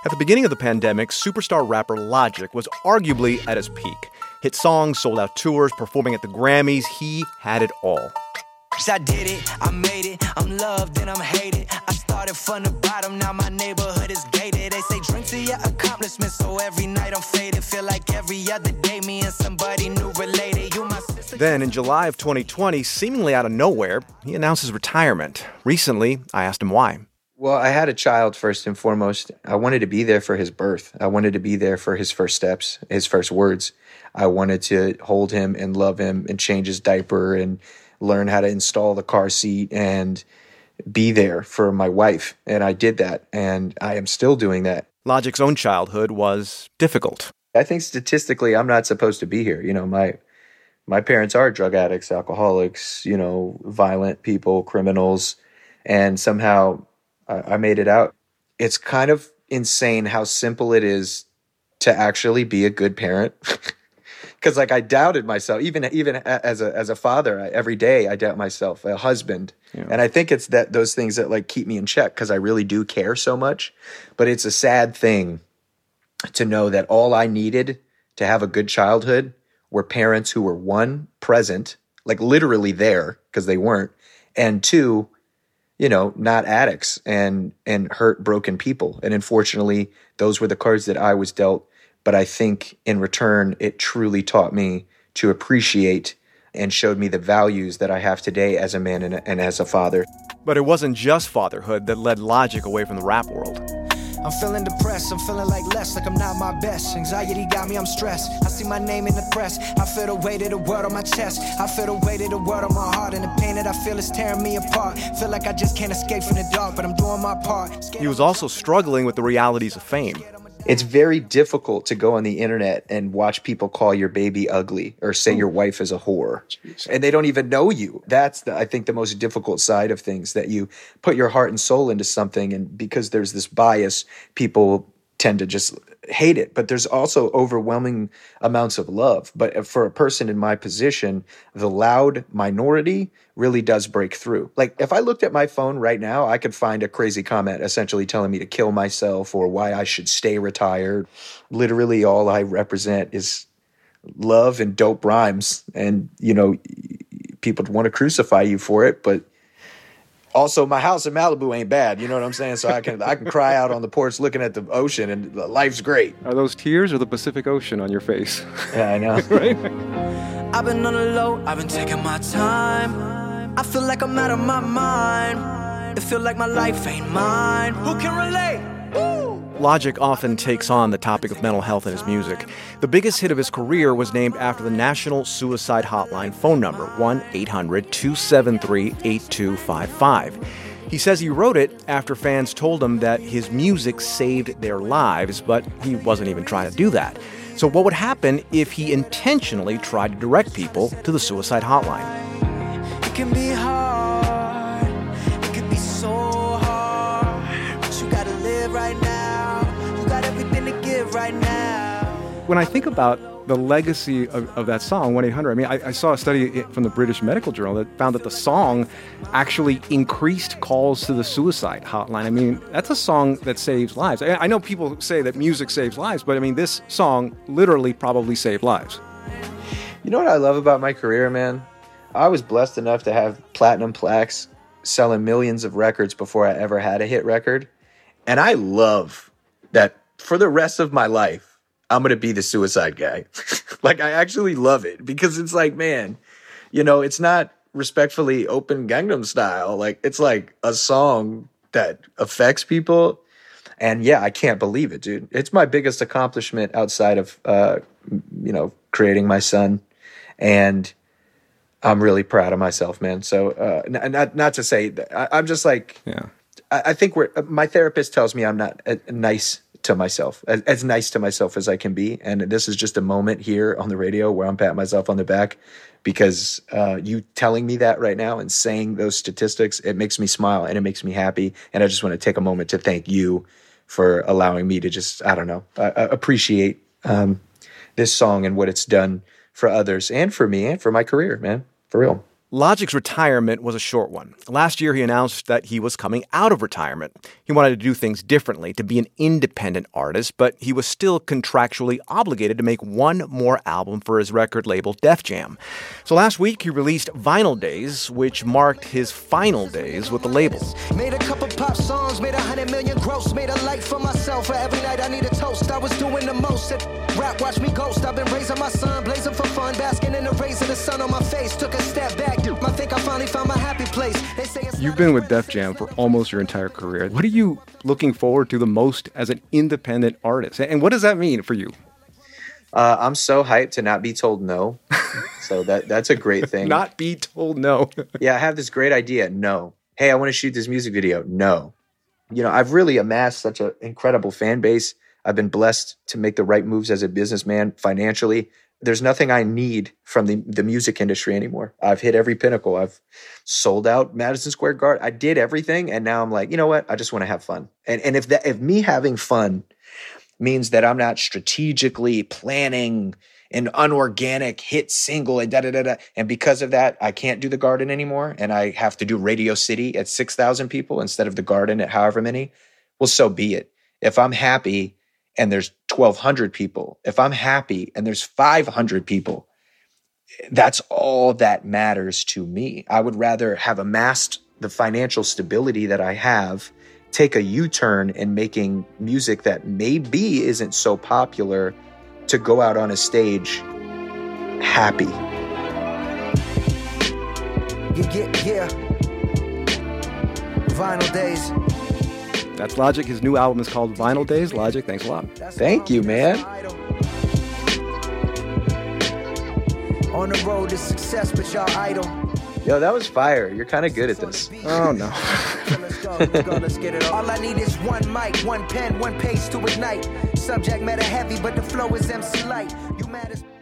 At the beginning of the pandemic, superstar rapper Logic was arguably at his peak. Hit songs, sold out tours, performing at the Grammys. He had it all. I did it, I made it, I'm loved and I'm hated. I started from the bottom, now my neighborhood is gated. They say drink to your accomplishments, so every night I'm faded. Feel like every other day me and somebody new related. You my sister. Then in July of 2020, seemingly out of nowhere, he announced his retirement. Recently, I asked him why. Well, I had a child first and foremost. I wanted to be there for his birth. I wanted to be there for his first steps, his first words. I wanted to hold him and love him and change his diaper and learn how to install the car seat and be there for my wife. And I did that, and I am still doing that. Logic's own childhood was difficult. I think statistically, I'm not supposed to be here. You know, my parents are drug addicts, alcoholics, you know, violent people, criminals, and somehow I made it out. It's kind of insane how simple it is to actually be a good parent. Because like I doubted myself, even as a father, every day I doubt myself, a husband. Yeah. And I think it's those things that like keep me in check because I really do care so much. But it's a sad thing to know that all I needed to have a good childhood were parents who were, one, present, like literally there because they weren't, and two, you know, not addicts and hurt, broken people. And unfortunately, those were the cards that I was dealt. But I think in return, it truly taught me to appreciate and showed me the values that I have today as a man and as a father. But it wasn't just fatherhood that led Logic away from the rap world. I'm feeling depressed, I'm feeling like I'm not my best. Anxiety got me, I'm stressed. I see my name in the press. I feel the weight of the world on my chest. I feel the weight of the world on my heart. And the pain that I feel is tearing me apart. Feel like I just can't escape from the dark, but I'm doing my part. He was also struggling with the realities of fame. It's very difficult to go on the internet and watch people call your baby ugly or say your wife is a whore. Jeez. And they don't even know you. That's, I think, the most difficult side of things, that you put your heart and soul into something. And because there's this bias, people tend to just hate it. But there's also overwhelming amounts of love. But for a person in my position, the loud minority really does break through. Like if I looked at my phone right now, I could find a crazy comment essentially telling me to kill myself or why I should stay retired. Literally all I represent is love and dope rhymes. And, you know, people want to crucify you for it, but also, my house in Malibu ain't bad. You know what I'm saying? So I can cry out on the porch looking at the ocean, and life's great. Are those tears or the Pacific Ocean on your face? Yeah, I know. Right? I've been on the low, I've been taking my time. I feel like I'm out of my mind. It feel like my life ain't mine. Who can relate? Woo! Logic often takes on the topic of mental health in his music. The biggest hit of his career was named after the National Suicide Hotline phone number, 1-800-273-8255. He says he wrote it after fans told him that his music saved their lives, but he wasn't even trying to do that. So what would happen if he intentionally tried to direct people to the suicide hotline? It can be hard, it can be so hard, but you gotta live right now. Everything to give right now. When I think about the legacy of that song, 1-800, I mean, I saw a study from the British Medical Journal that found that the song actually increased calls to the suicide hotline. I mean, that's a song that saves lives. I know people say that music saves lives, but I mean, this song literally probably saved lives. You know what I love about my career, man? I was blessed enough to have platinum plaques selling millions of records before I ever had a hit record. And I love that for the rest of my life, I'm going to be the suicide guy. Like, I actually love it because it's like, man, you know, it's not respectfully Open Gangnam Style. Like, it's like a song that affects people. And yeah, I can't believe it, dude. It's my biggest accomplishment outside of, you know, creating my son. And I'm really proud of myself, man. So not to say that I'm just like, yeah. I think my therapist tells me I'm not nice to myself, as nice to myself as I can be. And this is just a moment here on the radio where I'm patting myself on the back because you telling me that right now and saying those statistics, it makes me smile and it makes me happy. And I just want to take a moment to thank you for allowing me to just, I don't know, appreciate this song and what it's done for others and for me and for my career, man. For real. Logic's retirement was a short one. Last year, he announced that he was coming out of retirement. He wanted to do things differently, to be an independent artist, but he was still contractually obligated to make one more album for his record label, Def Jam. So last week, he released Vinyl Days, which marked his final days with the label. Made a couple pop songs, made 100 million gross, made a life for myself. For every night I need a toast. I was doing the most. Rap, watch me ghost. I've been raising my son, blazing for fun, basking in the rays of the sun on my face. Took a step back. I think I finally found my happy place. They say You've been with Def Jam for almost your entire career. What are you looking forward to the most as an independent artist? And what does that mean for you? I'm so hyped to not be told no. So that's a great thing. Not be told no. Yeah, I have this great idea. No. Hey, I want to shoot this music video. No. You know, I've really amassed such an incredible fan base. I've been blessed to make the right moves as a businessman financially. There's nothing I need from the music industry anymore. I've hit every pinnacle. I've sold out Madison Square Garden. I did everything. And now I'm like, you know what? I just want to have fun. And if me having fun means that I'm not strategically planning an unorganic hit single and da-da-da-da, and because of that, I can't do the Garden anymore, and I have to do Radio City at 6,000 people instead of the Garden at however many, well, so be it. If I'm happy and there's 1,200 people, if I'm happy and there's 500 people, that's all that matters to me. I would rather have amassed the financial stability that I have, take a U-turn in making music that maybe isn't so popular, to go out on a stage happy. Yeah. Vinyl Days. That's Logic. His new album is called Vinyl Days. Logic, thanks a lot. Thank you, man. On the road to success, but y'all idle. Yo, that was fire. You're kind of good at this. Oh, no. Let's get it. All I need is one mic, one pen, one page to ignite. Subject matter heavy, but the flow is MC light. You mad as...